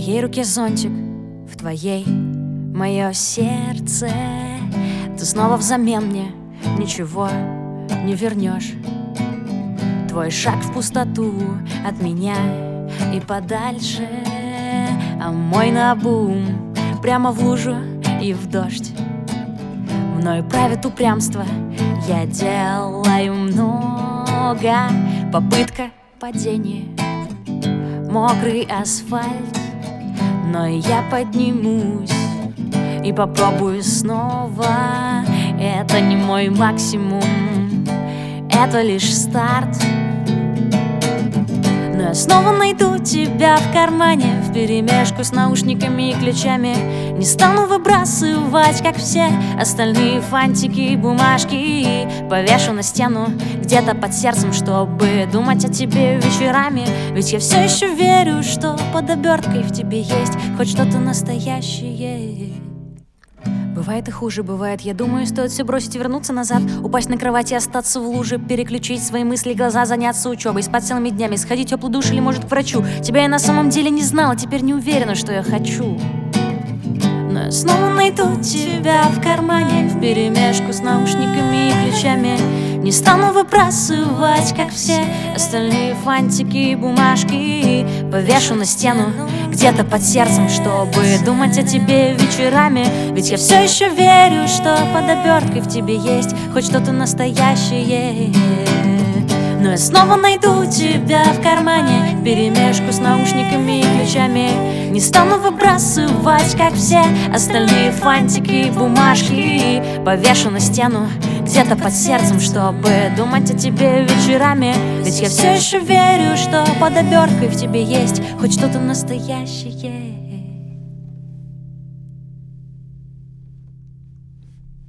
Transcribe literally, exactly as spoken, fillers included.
моей руке зонтик, в твоей мое сердце. Ты снова взамен мне ничего не вернешь. Твой шаг в пустоту от меня и подальше, а мой наобум прямо в лужу и в дождь. Мною правит упрямство, я делаю много. Попытка, падение, мокрый асфальт. Но я поднимусь и попробую снова. Это не мой максимум, это лишь старт. Но я снова найду тебя в кармане, вперемешку с наушниками и ключами. Не стану выбрасывать, как все остальные фантики и бумажки. Повешу на стену где-то под сердцем, чтобы думать о тебе вечерами. Ведь я все еще верю, что под оберткой в тебе есть хоть что-то настоящее. Бывает и хуже, бывает, я думаю, стоит все бросить и вернуться назад. Упасть на кровати, остаться в луже, переключить свои мысли, глаза, заняться учебой, спать целыми днями, сходить в теплый душ или, может, к врачу. Тебя я на самом деле не знала, теперь не уверена, что я хочу. Но я снова найду тебя в кармане, вперемешку с наушниками и ключами. Не стану выбрасывать, как все остальные фантики и бумажки. Повешу на стену где-то под сердцем, чтобы думать о тебе вечерами. Ведь я все еще верю, что под оберткой в тебе есть хоть что-то настоящее. Но я снова найду тебя в кармане, вперемешку с наушниками и ключами. Не стану выбрасывать, как все остальные фантики и бумажки. Повешу на стену где-то под сердцем, чтобы думать о тебе вечерами. Ведь я все еще верю, что под оберткой в тебе есть хоть что-то настоящее.